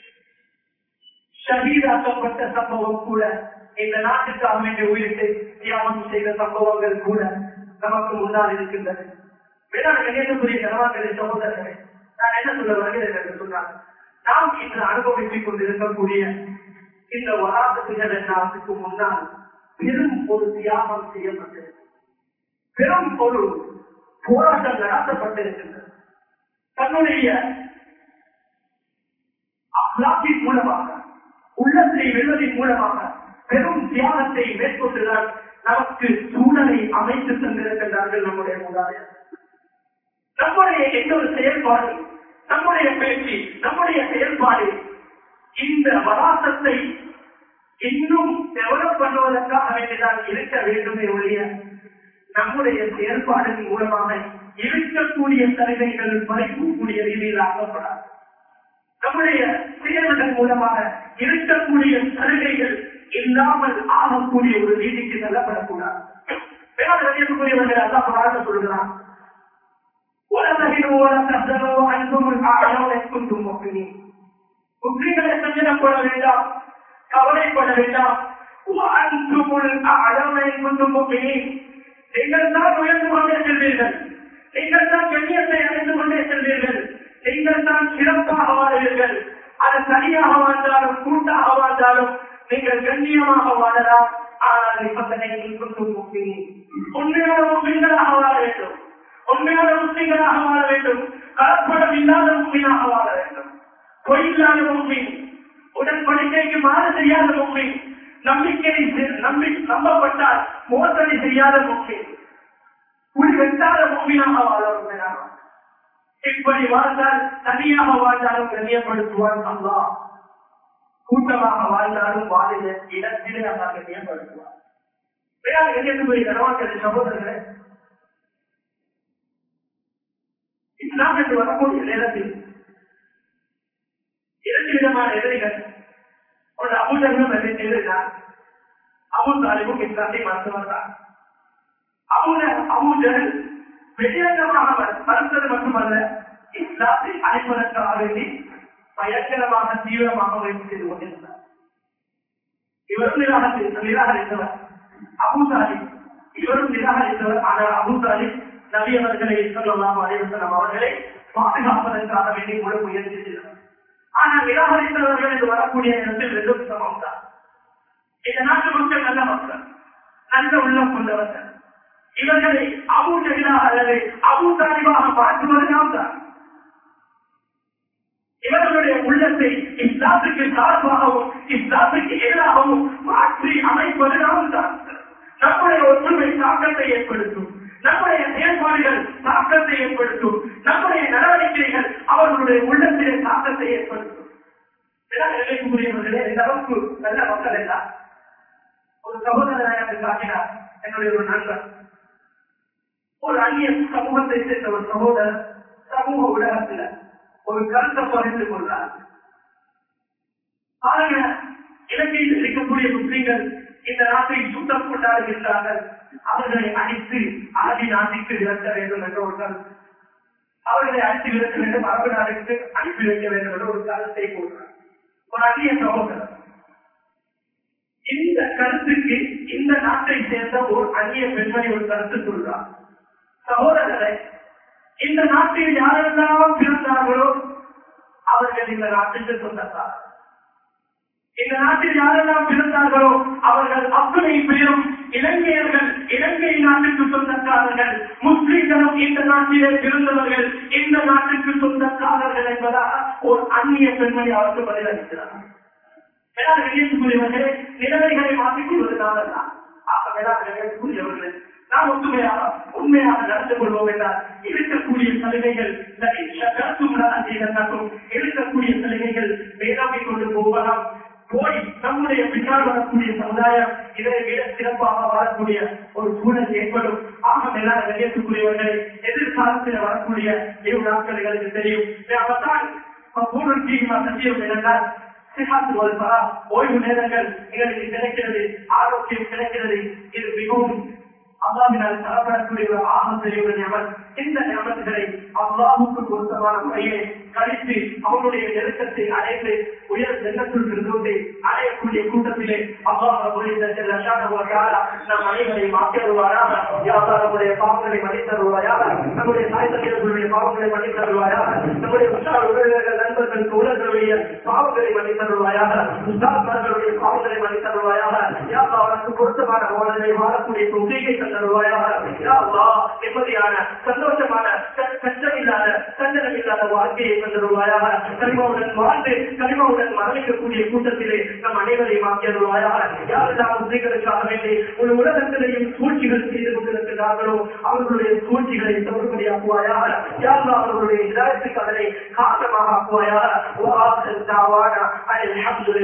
ஷஹீதாக்கப்பட்ட சம்பவம் கூட, இந்த நாட்டுக்காக வேண்டிய உயிரை தியாகம் செய்த சம்பவங்கள் கூட நமக்கு முன்னால் இருக்கின்றது. வேளாண் கணியத்துக்குரிய கணவான்களை சகோதரர்களே, நான் என்ன சொல்ல வருகிறேன் என்று சொன்னால், நாம் இன்று அனுபவித்துக் கொண்டிருக்கக்கூடிய இந்த வராசத்துகள் எல்லாத்துக்கு முன்னால் பெரும் ஒரு தியாகம் செய்யப்பட்டது, பெரும் ஒரு போராட்டம் நடத்தப்பட்டிருக்கின்றது. தன்னுடைய அப்லாத்தின் மூலமாக, உள்ளத்தை வெல்வதன் மூலமாக பெரும் தியாகத்தை மேற்கொண்டுதான் நமக்கு சூழலை அமைத்து தந்திருக்கின்றார்கள் நம்முடைய மூதாதையர். நம்முடைய எந்த ஒரு செயல்பாடு, நம்முடைய பேச்சு, நம்முடைய செயல்பாடு இந்த வராசத்தை இன்னும் டெவலப் பண்ணுவதற்காக வேண்டிதான் இருக்க வேண்டுமே ஒழிய, நம்முடைய செயல்பாடின் மூலமாக இருக்கக்கூடிய சலுகைகள் பறிக்கக்கூடிய ரீதியில் ஆக்கப்படாது. நம்முடைய செயல்கள் மூலமாக இருக்கக்கூடிய சலுகைகள் இல்லாமல் ஆகக்கூடிய ஒரு நீதிக்கு செல்லப்படக்கூடாது. வேளாண்மைக்குரியவர்கள் அல்லாஹ் குர்ஆனில் சொல்கிறான், முஸ்லிம்களை சஞ்சலப்பட வேண்டாம், கவலைப்பட வேண்டாம். நீங்கள் தான் உயர்ந்து கொண்டே செல்வீர்கள், நீங்கள் தான் கண்ணியத்தை அடைந்து கொண்டே செல்வீர்கள், நீங்கள் தான் சிறப்பாக வாழ்வீர்கள். அது தனியாக வாழ்ந்தாலும் கூட்டாக வாழ்ந்தாலும் நீங்கள் கண்ணியமாக வாழலாம். ஆனால் நிபந்தனை உண்மையான முஸ்லிம்களாக வாழ வேண்டும், உண்மையான முஸ்லிம்களாக வாழ வேண்டும், கலப்படம் இல்லாத முஸ்லிமாக வாழ வேண்டும், பொய் இல்லாத முஸ்லிம், உடன்படிக்கைக்கு மாறு செய்யாத முஸ்லிம், நம்பிக்கை நம்பி நம்பப்பட்டால் மோசடி செய்யாத முஸ்லிம், குடி வெட்டாத முஸ்லிமாக வாழ வேண்டும். இப்படி வாழ்ந்தால் தனியாக வாழ்ந்தாலும் கண்ணியப்படுத்துவான் அல்லாஹ், கூட்டமாக வாழ்ந்தாலும் வாழில இடத்திலே அல்லா கண்ணியப்படுத்துவார். சகோதரர்களே, இஸ்லாம் என்று வரக்கூடிய நேரத்தில் இரண்டு விதமான எதிரிகள், ஒரு அபூஜகம் எதிரினார், அபூ தாலிபும் இஸ்லாத்தை மறுத்தவர் தான். அபூஜகல் வெளியங்கமாக மறுத்தது மட்டுமல்ல, இஸ்லாத்தை அழைப்பதற்காக வேண்டி பயங்கரமாக தீவிரமாக முயற்சி செய்து கொண்டிருந்தார். இவரும் நிராகரித்தவர், அபூ தாலிப் இவரும் நிராகரித்தவர். ஆனால் அபூ தாலிப் நபி அவர்களை ஸல்லல்லாஹு அலைஹி வஸல்லம் அவர்களை பாதுகாப்பதற்காக வேண்டி முழு முயற்சி செய்தார். ஆனால் நிராகரித்தவர்கள் என்று வரக்கூடிய நேரத்தில் ரெண்டும் சமம் தான். இந்த நாட்டு மக்கள் நல்ல மக்கள், நல்ல உள்ளம் கொண்டவர்கள். இவர்களை அபூ ஜஹலாக அல்லது அபூ தாலிபாக மாற்றுவது நாம் தான். இவர்களுடைய உள்ளத்தை இஸ்லாத்துக்கு சார்பாகவும் இஸ்லாத்துக்கு எதிராகவும் மாற்றி அமைப்பது நாம் தான். நம்முடைய ஒற்றுமை தாக்கத்தை ஏற்படுத்தும், நம்முடைய செயல்பாடுகள் தாக்கத்தை ஏற்படுத்தும், நம்முடைய நடவடிக்கைகள் அவர்களுடைய உள்ளத்திலே தாக்கத்தை ஏற்படுத்தும். நிலைக்குரியவர்களே, இந்த அளவுக்கு நல்ல மக்கள் எல்லாம் ஒரு சகோதரரை எனக்கு காட்டினார். என்னுடைய ஒரு நண்பர், ஒரு அந்நிய சமூகத்தை சேர்ந்த ஒரு சகோதரர் சமூக ஊடகத்தில் ஒரு கருத்தை பகிர்ந்து கொள்றார். பாருங்க, இலங்கையில் இருக்கக்கூடிய முஸ்லிம்கள் இந்த நாட்டை சுத்தம் கொண்டாடுகின்றார்கள். அவர்களை அடித்து ஆதி நாட்டுக்கு விரட்ட வேண்டும் என்ற ஒரு கருத்து, அவர்களை அடித்து விரட்ட வேண்டும், அரபு நாட்டுக்கு அனுப்பி வைக்க வேண்டும் என்ற ஒரு கருத்தை போடுறார் ஒரு அந்நிய சகோதரர். இந்த கருத்துக்கு இந்த நாட்டை சேர்ந்த ஒரு அந்நிய பெண்மணி ஒரு கருத்து சொல்றார். சகோதரரை, இந்த நாட்டில் யாரெல்லாம் பிறந்தார்களோ அவர்கள் இந்த நாட்டுக்கு சொந்தக்காரர். இந்த நாட்டில் யாரெல்லாம் பிறந்தார்களோ அவர்கள் அத்தனை பேரும் இலங்கையர்கள், இலங்கை நாட்டுக்கு சொந்தக்காரர்கள். முஸ்லிம்களும் இந்த நாட்டிலே பிறந்தவர்கள், இந்த நாட்டுக்கு சொந்தக்காரர்கள் என்பதாக ஒரு அந்நிய பெண்மணி அவருக்கு பதிலளிக்கிறார். வெளியேற்றக்கூடியவர்களே, நிலைமைகளை மாற்றிக் கொள்வதனால தான் வெளியேற்றக்கூடியவர்கள் நாம் ஒத்துமையாக உண்மையாக நடந்து கொள்வோம் என்றால் இருக்கக்கூடிய சலுகைகள் இருக்கக்கூடிய சலுகைகள் வேளாண்மை கொண்டு போகலாம். போய் நம்முடைய பின்னால் வரக்கூடிய சமுதாயம் இதை விட சிறப்பாக வாழக்கூடிய ஒரு சூழல் ஏற்படும். ஆக மேலான வெளியேற்றக்கூடியவர்கள் எதிர்காலத்தில் வரக்கூடிய இரு நாட்களுக்கு தெரியும். என்னென்றால் ஓய்வு நேரங்கள் எங்களுக்கு கிடைக்கிறது, ஆரோக்கியம் கிடைக்கிறது. இது மிகவும் அல்லாஹ்வினால் தரப்படக்கூடிய ஒரு ஆகம் பெரிய நியமத். இந்த நியமத்துகளை அல்லாஹ்வுக்கு பொருத்தமான முறையை கழித்து அவனுடைய நெருக்கத்தை அடைந்து உயர் ஜன்னத்துல் ஃபிர்தௌஸை அடையக்கூடிய கூட்டத்திலே அல்லாஹ் ரப்பல் இஸ்ஸத்தி வ தஆலா நம் அனைவரை மாற்றியருள்வாராக. யா அல்லாஹ், நம்முடைய பாவங்களை மன்னித்தருள்வாயாக, நம்முடைய தாய் தந்தையர்களுடைய பாவங்களை மன்னித்தருள்வாயாக, நம்முடைய உற்றார் உறவினர்கள் நண்பர்கள் தோழர்களுடைய பாவங்களை மன்னித்தருள்வாயாக, உஸ்தாத்மார்களுடைய பாவங்களை மன்னித்தருள்வாயாக. யா அல்லாஹ், அவனுக்கு பொருத்தமான வாழ்வை வாழக்கூடிய தௌஃபீகை தந்தருள்வாயாக. யா அல்லாஹ், நிம்மதியான சந்தோஷமான கஷ்டம் இல்லாத சஞ்சலம் இல்லாத வாழ்க்கையை தந்தருள்வாயாக. கலிமாவுடன் வாழ்ந்து கலிமாவுடன் மரணிக்கக்கூடிய கூட்டத்திலே நம் அனைவரையும் ஆக்கியருள்வாயாக. யாரெல்லாம் முஸ்லிம்களுக்காக வேண்டி ஒரு உலகத்திலேயும் சூழ்ச்சிகள் செய்து கொண்டிருக்கிறார்களோ அவர்களுடைய சூழ்ச்சிகளை தவிர்ப்படியாக்குவாயாக. யாரெல்லாம் அவர்களுடைய இதாயத்துக்கு அதனை காரணமாக ஆக்குவாயாக.